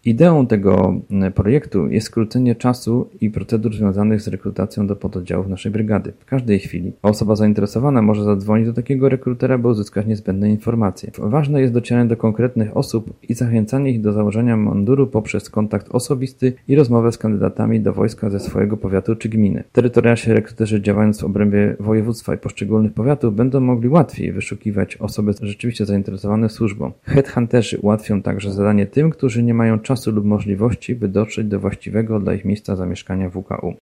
Ideą tego projektu jest skrócenie czasu i procedur związanych z rekrutacją do pododdziałów naszej brygady. W każdej chwili osoba zainteresowana może zadzwonić do takiego rekrutera, by uzyskać niezbędne informacje. Ważne jest docieranie do konkretnych osób i zachęcanie ich do założenia munduru poprzez kontakt osobisty i rozmowę z kandydatami do wojska ze swojego powiatu czy gminy. W terytorialnie rekruterzy działając w obrębie województwa i poszczególnych powiatów będą mogli łatwiej wyszukiwać osoby rzeczywiście zainteresowane służbą. Headhunterzy ułatwią także zadanie tym, którzy nie mają czasu lub możliwości, by dotrzeć do właściwego dla ich miejsca zamieszkania WKU.